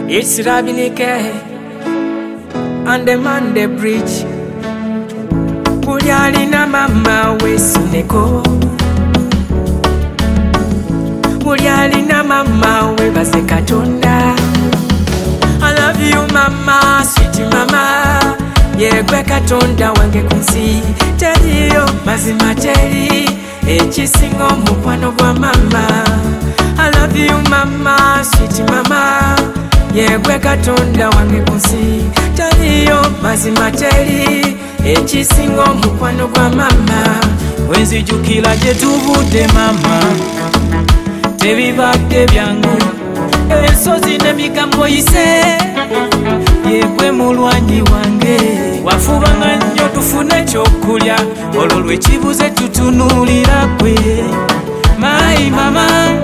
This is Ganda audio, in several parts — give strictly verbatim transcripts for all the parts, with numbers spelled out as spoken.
It's Rabinike on the Monday Bridge. Buli na mama wesuneko, buli na mama webaze Katonda. I love you mama, sweet mama. Yegwe Katonda wange kunsi teriyo mazima teri ekisinga mukwano gwa mama. I love you mama, sweet mama. Yegwe Katonda wange kunsi teriyo mazima teri ekisinga mukwano gwa mama. Wenzijukira gye tuvudde mama, tebibadde byangu, ensozi n'emigambo yise. Yegwe mulwanyi wange, wafubanga nnyo tufune ekyokulya, olwo lwekibuze tutunuulira gwe. Mayi mama,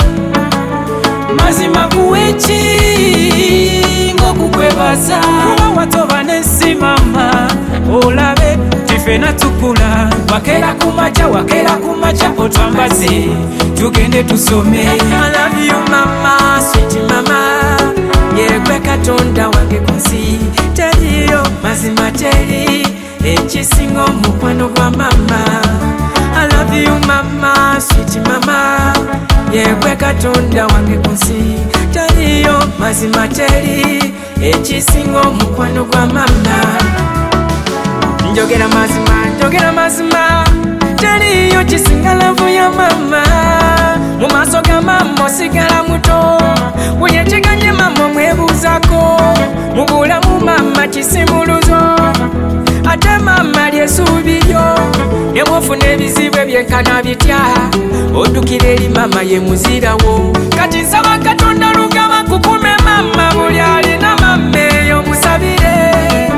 mazima kuweki ng'okukwebaza, kuba watoba n'ensi mama, olabe tifena tukula. Wakera kumaca, wakera kumaca otwambaze, tugende tusome. I love you mama, sweet mama. Yegwe Katonda wange kunsi teriyo mazima teri ekisinga mukwano gwa mama. I love you mama, sweet mama. Yegwe Katonda wange kunsi teriyo mazima teri ekisinga mukwano gwa mama. Njogera mazima, njogera mazima, teriyo kisinga lavu ya mama. Mu maaso ga mama osigala muto, buli ekiganye mama mwebuzako. Mu bulamu mama kisimuluzo, ate mama lyesuubi lyo. Ne bw'ofuna ebizibu ebyenkana bitya, oddukira eri mama ye muzirawo. Kati nsaba Katonda Lugaba kukume mama, buli alina mama eyo musabire,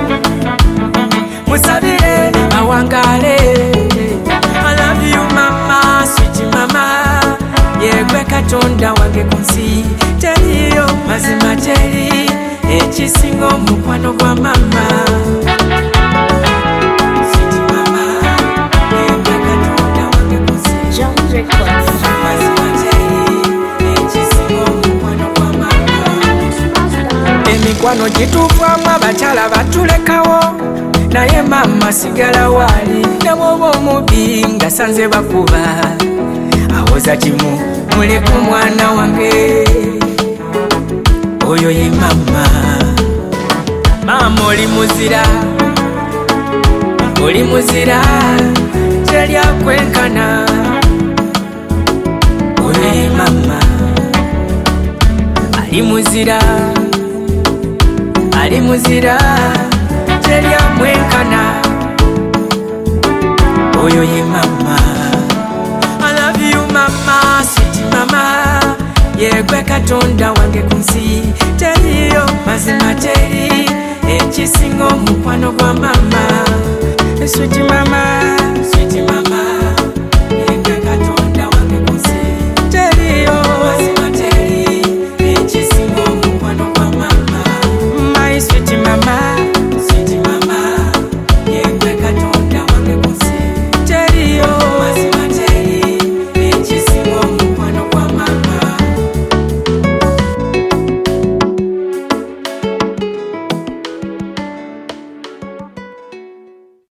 musabire awangale. I love you mama, sweet mama. Yegwe Katonda wange kunsi teriyo mazima teri ekisinga mukwano gwa mama. Sweet mama, Yegwe Katonda wange kunsi mazima teri ekisinga mukwano gwa mama. Emikwano gituvamu abakyala batulekawo, naye mama sigala wali. Ne bw'oba omubi nga sanze bakuba, awoza kimu muleke omwana wange, oyo ye mama. Mama oli muzira, oli muzira teri akwenkana, oyo ye mama. Ali muzira, ali muzira teri amwenkana, oyo ye mama. I love you mama, sweet mama. Yegwe Katonda wange kunsi teriyo mazima teri ekisinga mukwano gwa mama. Sweet mama.